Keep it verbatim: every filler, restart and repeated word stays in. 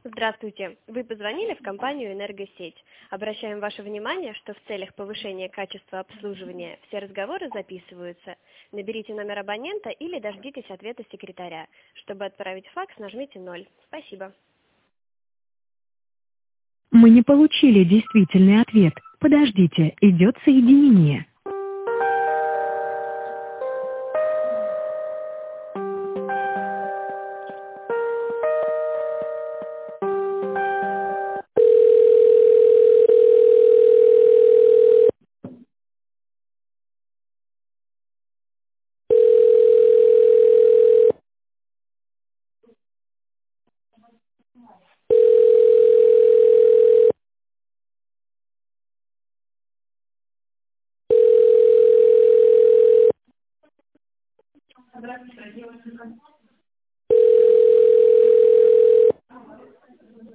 Здравствуйте. Вы позвонили в компанию «Энергосеть». Обращаем ваше внимание, что в целях повышения качества обслуживания все разговоры записываются. Наберите номер абонента или дождитесь ответа секретаря. Чтобы отправить факс, нажмите ноль. Спасибо. Мы не получили действительный ответ. Подождите, идет соединение.